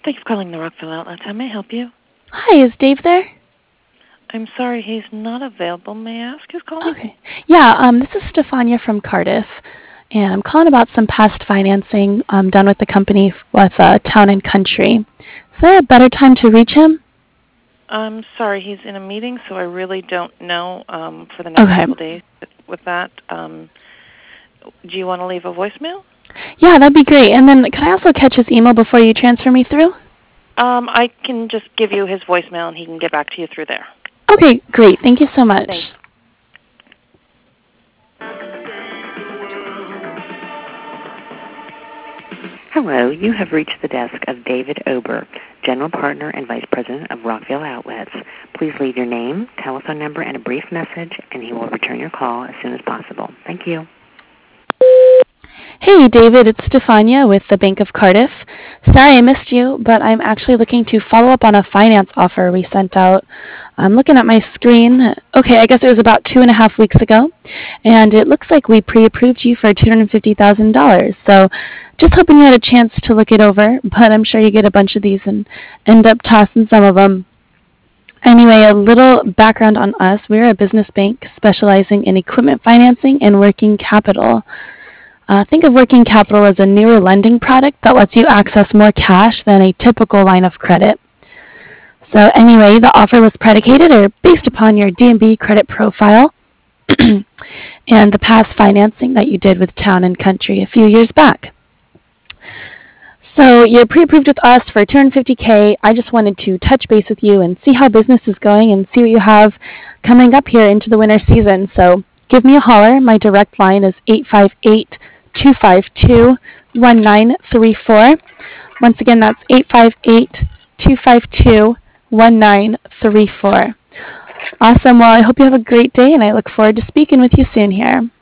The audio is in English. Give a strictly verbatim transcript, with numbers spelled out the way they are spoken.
Thank you for calling the Rockville Outlets. How may I help you? Hi, is Dave there? I'm sorry, he's not available. May I ask who's calling? Okay. Yeah, um, this is Stefania from Cardiff, and I'm calling about some past financing um, done with the company f- with uh, Town and Country. Is there a better time to reach him? I'm sorry, he's in a meeting, so I really don't know um, for the next Okay. couple days with that. Um, do you want to leave a voicemail? Yeah, that'd be great. And then could I also catch his email before you transfer me through? Um, I can just give you his voicemail, and he can get back to you through there. Okay, great. Thank you so Thanks. much. Hello, you have reached the desk of David Ober, General Partner and Vice President of Rockville Outlets. Please leave your name, telephone number, and a brief message, and he will return your call as soon as possible. Thank you. Hey, David, it's Stefania with the Bank of Cardiff. Sorry I missed you, but I'm actually looking to follow up on a finance offer we sent out. I'm looking at my screen. Okay, I guess it was about two and a half weeks ago, and it looks like we pre-approved you for two hundred fifty thousand dollars. So just hoping you had a chance to look it over, but I'm sure you get a bunch of these and end up tossing some of them. Anyway, a little background on us. We're a business bank specializing in equipment financing and working capital. Uh, think of working capital as a newer lending product that lets you access more cash than a typical line of credit. So anyway, the offer was predicated or based upon your D and B credit profile and the past financing that you did with Town and Country a few years back. So you're pre-approved with us for two hundred fifty K. I just wanted to touch base with you and see how business is going and see what you have coming up here into the winter season. So give me a holler. My direct line is eight five eight, two five two, one nine three four. Once again, that's eight five eight, two five two, one nine three four. Awesome. Well, I hope you have a great day, and I look forward to speaking with you soon here.